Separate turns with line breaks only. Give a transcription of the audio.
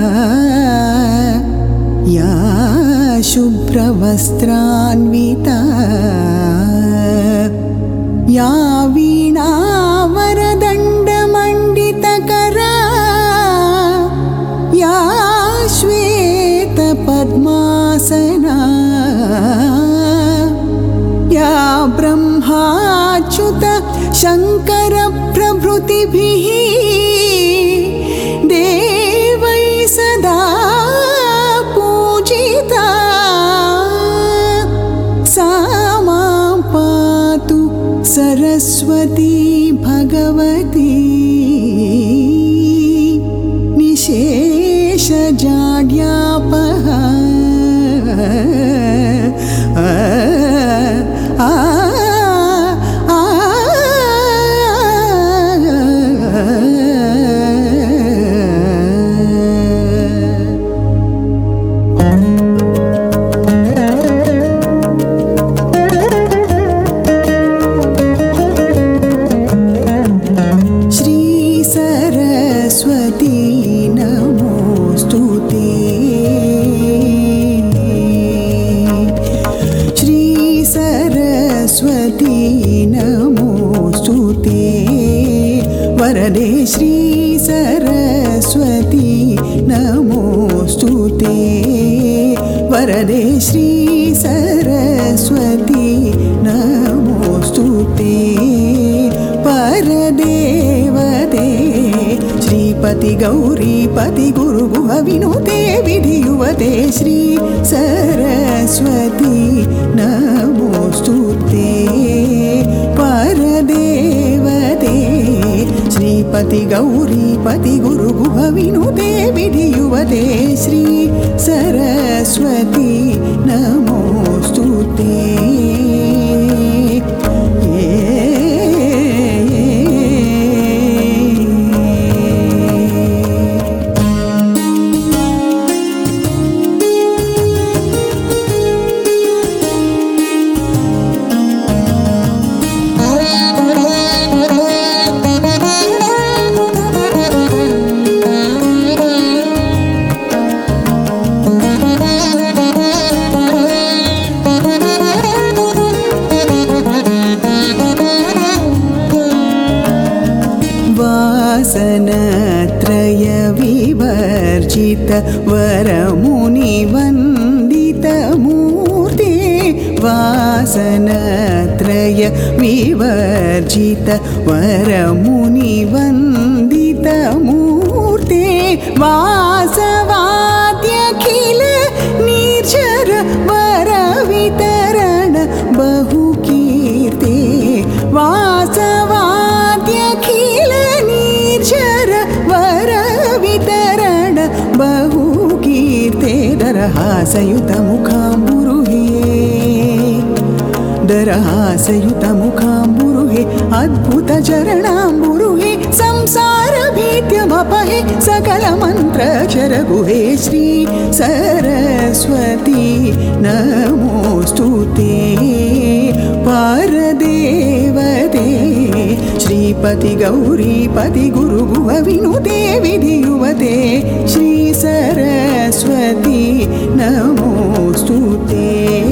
या शुभ्रवस्त्रान्विता या वीणावरदण्डमण्डितकरा या श्वेतपद्मासना या ब्रह्माच्युत शङ्कर प्रभृतिभिः देवैः सदा पूजिता सा मां पातु सरस्वती भगवती निशेषजाड्यापहा वरदे श्री सरस्वती नमोस्तुते वरदे श्री सरस्वती नमोस्तुते परदेवते श्रीपति गौरीपति गुरुगुह विनुते विधियुवते श्री सरस्वती नमोस्तुते परदेवते श्रीपति गौरीपति गुरुगुह विनुते विधियुवते श्री सरस्वती नमोस्तुते वासनत्रय विवर्जित वरमुनिवन्दित मूर्ते वासनत्रय विवर्जित वरमुनिवन्दित मूर्ते वासवाद्यखिल निर्झर वरवितरण बहुकीर्ते वासवाद्यखिल निर्झर वरवितरण बहुकीर्ते दरहासयुतमुखाम्बुरुहे दरहासयुतमुखाम्बुरुहे अद्भुतचरणाम्बुरुहे संसारभीत्यमपहे सकलमन्त्रक्षरगुहे श्री सरस्वती नमोस्तुते परदेवते श्रीपति गौरीपति गुरुगुह विनुते विधियुवते श्री सरस्वती नमोस्तुते